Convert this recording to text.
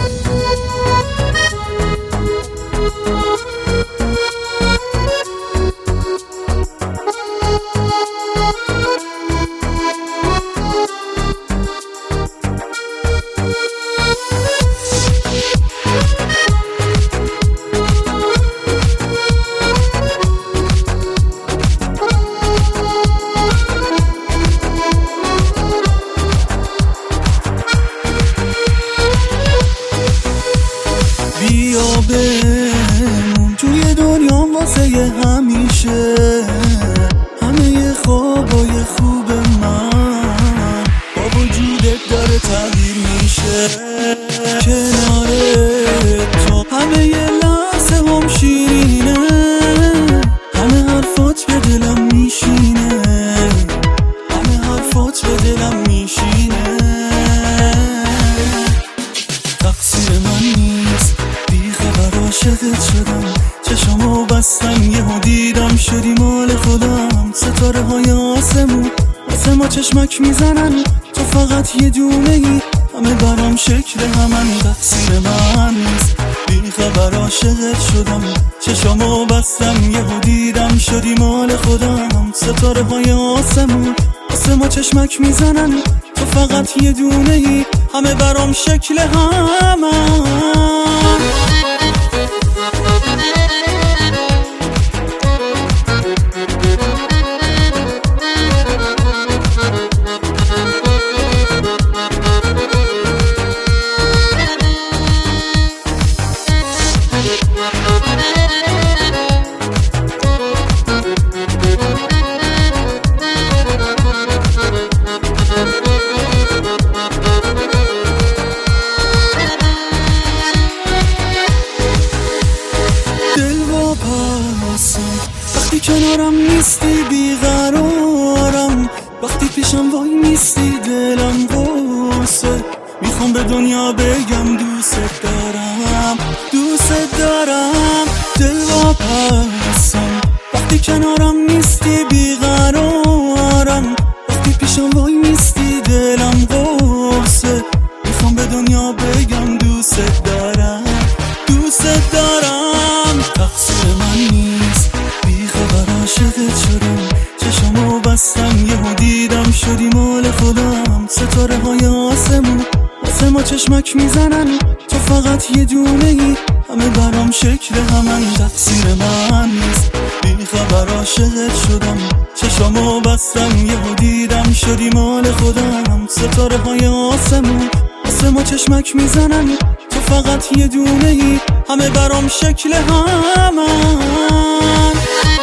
بیا بمون توی دنیا واسه همیشه، همه خوابای خوب من با وجودت داره تغییر میشه. کنار تو همه لحظه هم شیرینه، همه حرفات به دلم میشینه، همه حرفات به دلم میشینه. تقصیر من نیست، بیخبر عاشقت شدم، چشمو بستم یهو دیدم شدی مال خودم. ستاره های آسمون واسه ما چشمک میزنن، تو فقط یه دونه ای، همه برام شکل همن. تقصیر من نیست، بیخبر عاشقت شدم، چشمو بستم یهو دیدم شدی مال خودم. ستاره های آسمون واسه ما چشمک میزنن، تو فقط یه دونه ای، همه برام شکل همن. وقتی کنارم نیستی بیقرارم، وقتی پیشم وای نیستی دلم قصه. میخوام به دنیا بگم دوست دارم، دوست دارم. دل واپسم وقتی کنارم نیستی بیقرارم، وقتی پیشم وای نیستی دلم قصه. میخوام به دنیا بگم دوست دارم، دوست دارم. تقصیر من نیست، بیخبر عاشقت شدم، چشمو بستم یهو دیدم شدی مال خودم. ستاره های آسمون واسه ما چشمک میزنن، تو فقط یه دونه ای، همه برام شکل همن. تقصیر من نیست، بیخبر عاشقت شدم، چشمو بستم یهو دیدم شدی مال خودم. ستاره های آسمون واسه ما چشمک میزنن، تو فقط یه دونه ای، همه برام شکل همن.